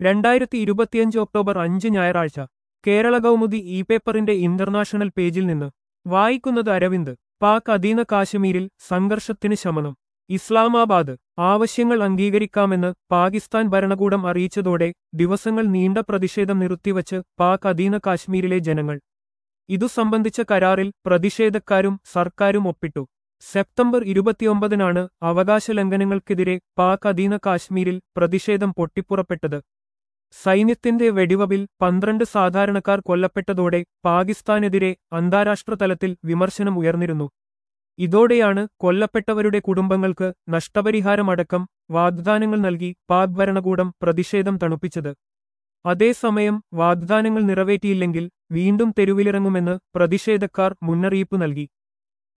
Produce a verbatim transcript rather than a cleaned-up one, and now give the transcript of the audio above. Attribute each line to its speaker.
Speaker 1: രണ്ടായിരത്തി ഇരുപത്തിയഞ്ച് ഒക്ടോബർ അഞ്ച് ഞായറാഴ്ച കേരള കൗമുദി ഇ പേപ്പറിന്റെ ഇന്റർനാഷണൽ പേജിൽ നിന്ന് വായിക്കുന്നത് അരവിന്ദ്. പാക് അധീന കാശ്മീരിൽ സംഘർഷത്തിന് ശമനം. ഇസ്ലാമാബാദ്. ആവശ്യങ്ങൾ അംഗീകരിക്കാമെന്ന് പാകിസ്ഥാൻ ഭരണകൂടം അറിയിച്ചതോടെ ദിവസങ്ങൾ നീണ്ട പ്രതിഷേധം നിർത്തിവച്ച് പാക് അധീന കാശ്മീരിലെ ജനങ്ങൾ. ഇതു സംബന്ധിച്ച കരാറിൽ പ്രതിഷേധക്കാരും സർക്കാരും ഒപ്പിട്ടു. സെപ്റ്റംബർ ഇരുപത്തിയൊമ്പതിനാണ് അവകാശ ലംഘനങ്ങൾക്കെതിരെ പാക് അധീന കാശ്മീരിൽ പ്രതിഷേധം പൊട്ടിപ്പുറപ്പെട്ടത്. സൈന്യത്തിന്റെ വെടിവപ്പിൽ പന്ത്രണ്ട് സാധാരണക്കാർ കൊല്ലപ്പെട്ടതോടെ പാകിസ്ഥാനെതിരെ അന്താരാഷ്ട്ര തലത്തിൽ വിമർശനം ഉയർന്നിരുന്നു. ഇതോടെയാണ് കൊല്ലപ്പെട്ടവരുടെ കുടുംബങ്ങൾക്ക് നഷ്ടപരിഹാരമടക്കം വാഗ്ദാനങ്ങൾ നൽകി പാക് ഭരണകൂടം പ്രതിഷേധം തണുപ്പിച്ചത്. അതേസമയം വാഗ്ദാനങ്ങൾ നിറവേറ്റിയില്ലെങ്കിൽ വീണ്ടും തെരുവിലിറങ്ങുമെന്ന് പ്രതിഷേധക്കാർ മുന്നറിയിപ്പ് നൽകി.